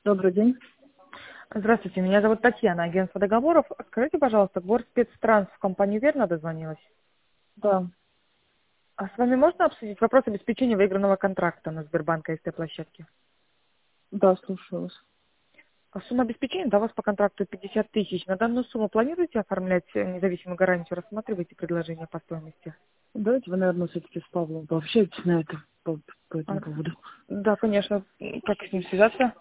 Добрый день. Здравствуйте, меня зовут Татьяна, агентство договоров. Скажите, пожалуйста, Горспецтранс в компанию «Верно» дозвонилась? Да, А с вами можно обсудить вопрос обеспечения выигранного контракта на Сбербанк АСТ-площадке? да, слушаю вас. А сумма обеспечения до вас по контракту 50 тысяч. На данную сумму планируете оформлять независимую гарантию? Рассматриваете предложение по стоимости? Давайте вы, наверное, все-таки с Павлом пообщаетесь на это, по А, этому поводу. да, конечно. Как с ним связаться?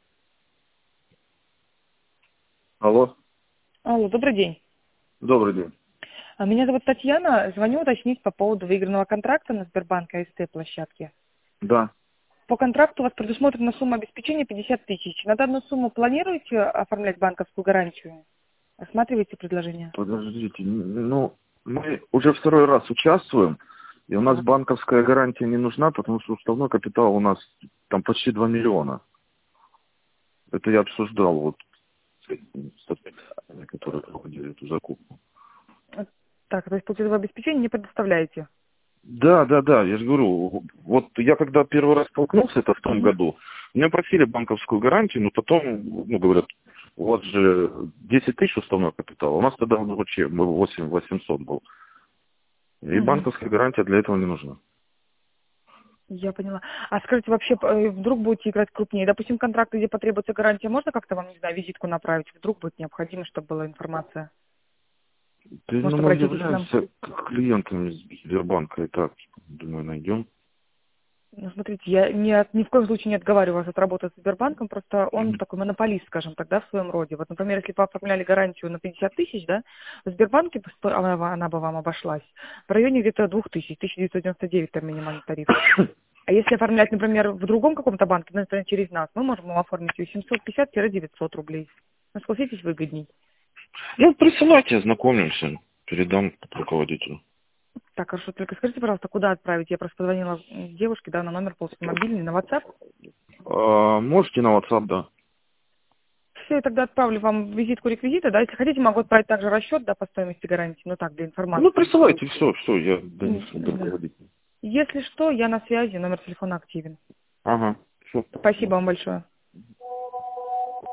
Алло, Алло, добрый день. добрый день. Меня зовут Татьяна. Звоню уточнить по поводу выигранного контракта на Сбербанк АСТ-площадке. Да, По контракту у вас предусмотрена сумма обеспечения 50 тысяч. На данную сумму планируете оформлять банковскую гарантию? Осматриваете предложение? подождите, ну, мы уже второй раз участвуем, и у нас Так. банковская гарантия не нужна, потому что уставной капитал у нас там почти 2 миллиона. Это я обсуждал вот с этими специалистами, которые проводили эту закупку. Так, то есть платежное обеспечение не предоставляете? Да, да, да, я же говорю, вот я когда первый раз столкнулся, это в том Мгм. году, меня просили банковскую гарантию, но потом, ну, говорят, у вас же 10 тысяч уставной капитал, у нас тогда вообще 8 800 был. И Мгм. банковская гарантия для этого не нужна. Я поняла. А скажите, вообще, вдруг будете играть крупнее? Допустим, контракты, где потребуется гарантия, можно как-то вам, не знаю, визитку направить? Вдруг будет необходимо, чтобы была информация? Да, ну, Может, мы обратитесь к нам? являемся клиентами Сбербанка, и так, думаю, найдем. Ну, смотрите, я ни в коем случае не отговариваю вас от работы с Сбербанком, просто он такой монополист, скажем так, да, в своем роде. Вот, например, если бы вы оформляли гарантию на 50 тысяч, да, в Сбербанке она бы вам обошлась в районе где-то 2000, 1999 там минимальный тариф. А если оформлять, например, в другом каком-то банке, например, через нас, мы можем его оформить ее 750-900 рублей. Ну, согласитесь, выгодней. Ну, присылайте, ознакомимся, передам руководителю. Так, хорошо, только скажите, пожалуйста, куда отправить? Я просто позвонила девушке, да, на номер получился мобильный, на WhatsApp. Можете на WhatsApp, да. Все, я тогда отправлю вам визитку реквизита, да, если хотите, могу отправить также расчет, да, по стоимости гарантии, ну так, для Ну, информации в присылайте, случае. все, я донесу до Да. руководителя. Если что, я на связи, номер телефона активен. Ага, все. Спасибо вам большое.